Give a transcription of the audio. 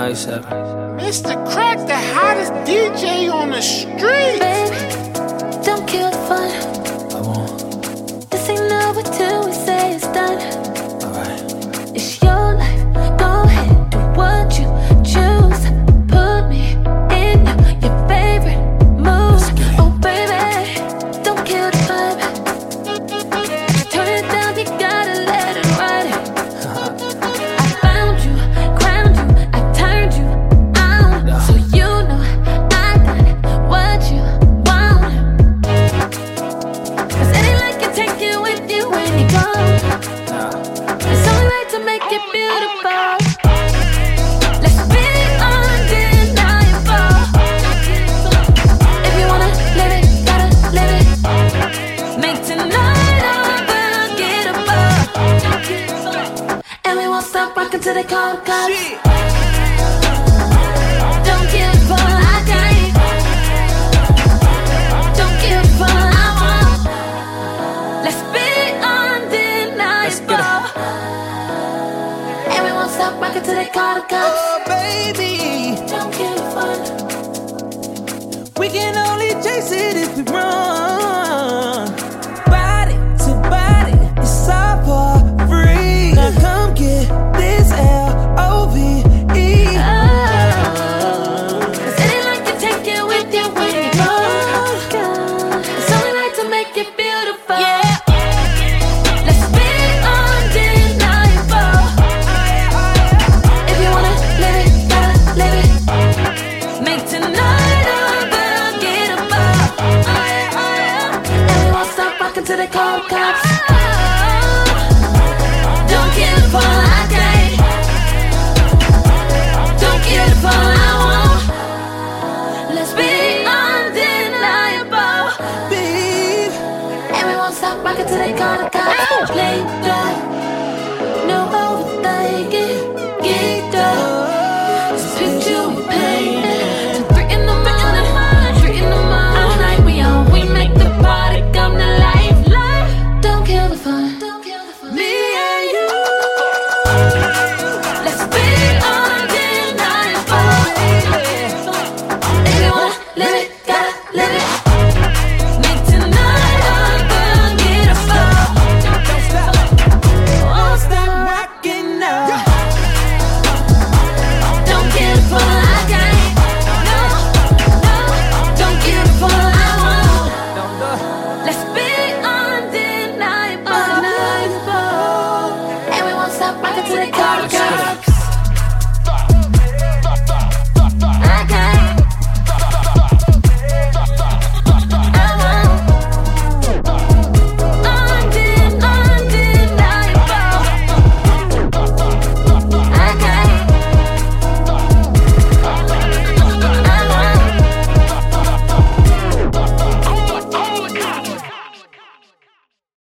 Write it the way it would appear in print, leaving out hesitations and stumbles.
bicep. Mr. Crack, the hottest DJ on the street. Baby, don't kill the fun. I won't. This ain't over till we say it's done. Alright. It's your life, go ahead, do what you choose. Put me in your favorite mood. Oh baby, don't kill the vibe. Turn it down, you gotta let it ride. I found you, crowned you, I turned you on. So you know I got what you want. 'Cause it ain't like you take it with you when you go. It's only right to make it beautiful. Let's be undeniable. If you wanna live it, gotta live it. Make tonight unforgettable. And we won't stop rockin' till they call the cops. Don't give up, I can't. Don't give up, I won't. Let's be undeniable. And we won't stop rockin' till they call the cops. Oh, baby, Don't give up. we can only chase it if we run. Body to body, it's all for free. Now come get this L-O-V-E. Cause it ain't like you take it with you when you go. It's only right to make it beautiful. Yeah. Let's be undeniable. If you wanna live it, gotta live it. Make tonight unforgettable. And we won't stop rockin' till they call the cops. Don't give up, I can't. Don't give up, I won't. Let's be undeniable. Babe, And we won't stop rockin' till they call the cops. Play down, no overthinking. Get up, just picture we painting. Till 3 in the morning, 3 in the morning. All night we on, we make the party come to life. Don't kill the fun. me and you. Let's be undeniable. If you wanna live it, gotta live it. Make tonight unforgettable. Don't stop, won't stop rocking now. Don't give up, I can't. No, no, don't give up, I won't. Let's be undeniable. And we won't stop rocking till they call the cops.